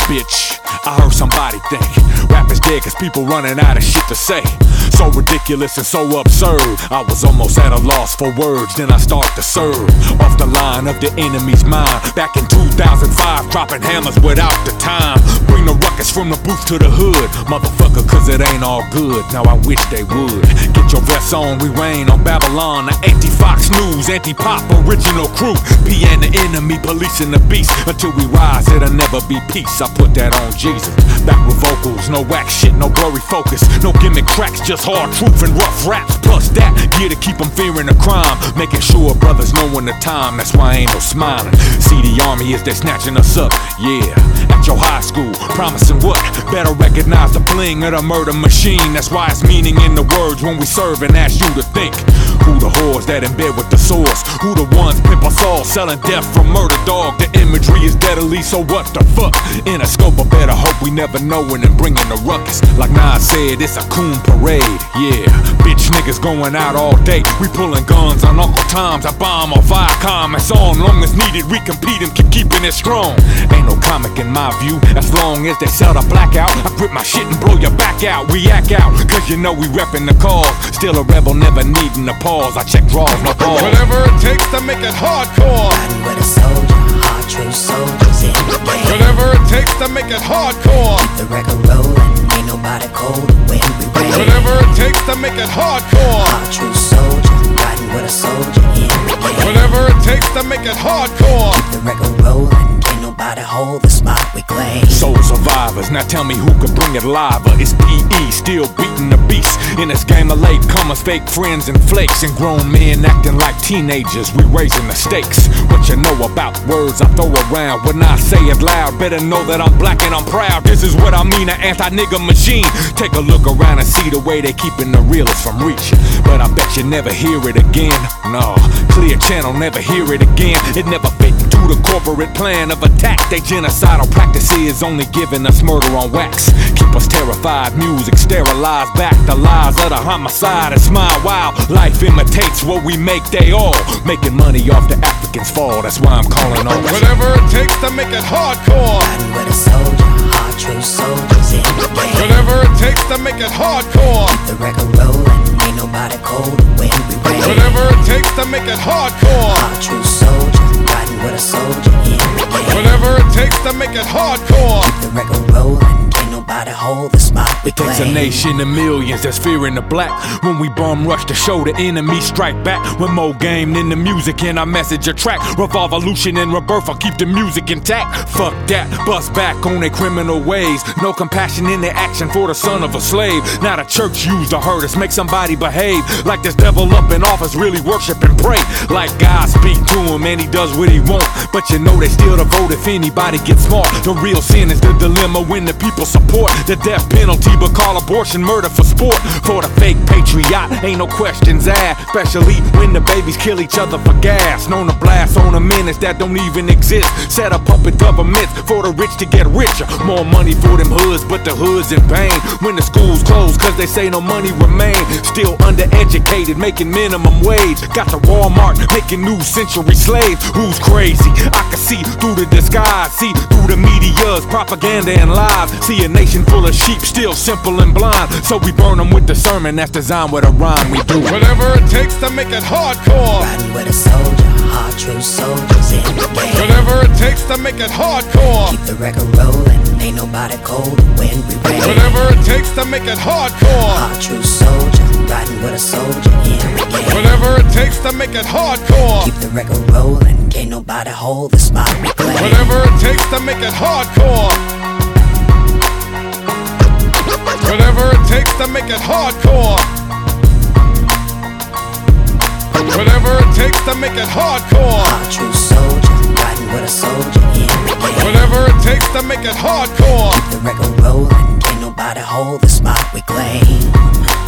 bitch. I heard somebody think rap is dead cause people running out of shit to say. So ridiculous and so absurd, I was almost at a loss for words. Then I start to serve off the line of the enemy's mind. Back in 2005, dropping hammers without the time. Bring the ruckus from the booth to the hood, motherfucker, cause it ain't all good. Now I wish they would. Get your vests on, we reign on Babylon. The anti-Fox News, anti-pop original crew. PN the enemy, policing the beast. Until we rise, it'll never be peace. I put that on Jesus. Back with vocals, no whack shit, no blurry focus. No gimmick tracks, just hard truth and rough raps. Plus that, gear to keep them fearing the crime. Making sure brothers know when the time, that's why I ain't no smiling. See the army as they snatching us up, yeah. At your high school, promising what? Better recognize the bling of the murder machine. That's why it's meaning in the words when we serve and ask you to think. Who the whores that in bed with the source? Who the ones pimp us all, selling death from murder dog? The imagery is deadly, so what the fuck? In a scope, I better hope we never knowin' and bringing the ruckus. Like Nas said, it's a coon parade, yeah. Bitch niggas going out all day. We pulling guns on Uncle Tom's. I bomb off Viacom. It's on long as needed. We compete and keep keeping it strong. Ain't no comic in my view, as long as they sell the blackout. I grip my shit and blow your back out. We act out, cause you know we reppin' the cause. Still a rebel, never needing a pause. I check draws, no balls. Whatever it takes to make it hardcore. Riding with a soldier, hard true soldiers in the game. Whatever it takes to make it hardcore. Keep the record rolling, ain't nobody cold when we rain. Whatever it takes to make it hardcore. Hard true soldiers, riding with a soldier in the game. Whatever it takes to make it hardcore. Keep the record rolling, ain't nobody hold the spot we claim. Soul survivors, now tell me who could bring it live. It's PE, still beating the beast. In this game of latecomers, fake friends and flakes. And grown men acting like teenagers, we raising the stakes. What you know about words I throw around? When I say it loud, better know that I'm black and I'm proud. This is what I mean, an anti-nigga machine. Take a look around and see the way they keeping the realest from reaching. But I bet you never hear it again. No, clear channel, never hear it again. It never fit into the corporate plan of attack. They genocidal practices only giving us murder on wax. Keep us terrified, music sterilized back the lies of the homicide. And smile while life imitates what we make. They all making money off the Africans' fall. That's why I'm calling on whatever it takes to make it hardcore. Riding with a soldier, hard true soldiers in the game. Whatever it takes to make it hardcore. Keep the record rolling, ain't nobody cold when we rain. Whatever it takes to make it hardcore. Hard true soldiers, riding with a soldier in the game. Whatever it takes to make it hardcore. Keep the record rolling, ain't nobody hold the spot we claim. It's a nation of millions that's fearing the black. When we bum rush to show the enemy strike back. When more game than the music and our message a track. Revolution and rebirth, I'll keep the music intact. Fuck that, bust back on their criminal ways. No compassion in their action for the son of a slave. Now the church used to hurt us, make somebody behave. Like this devil up in office really worship and pray. Like God speak to him and he does what he want. But you know they still the vote if anybody gets smart. The real sin is the dilemma when the people support the death penalty but call abortion murder for sport. For the fake patriot, ain't no questions asked. Especially when the babies kill each other for gas. Known to blast on a menace that don't even exist. Set up puppet governments for the rich to get richer. More money for them hoods, but the hoods in pain. When the schools close cause they say no money remain. Still undereducated, making minimum wage. Got the Walmart making new century slaves. Who's crazy? I can see through the disguise. See through the media's propaganda and lies. See a nation full of sheep, still simple and blind. So we burn them with the sermon that's designed with a rhyme. We do whatever it takes to make it hardcore. Riding with a soldier, hard true soldiers in the game. Whatever it takes to make it hardcore. Keep the record rolling, ain't nobody cold when we rain. Whatever it takes to make it hardcore. Hard true soldiers, riding with a soldier in the game. Whatever it takes to make it hardcore. Keep the record rolling, ain't nobody hold the spot we claim. Whatever it takes to make it hardcore. Whatever it takes to make it hardcore. Whatever it takes to make it hardcore. Hard true soldiers, riding with a soldier in the game. Whatever it takes to make it hardcore. Keep the record rolling, ain't nobody hold the spot we claim.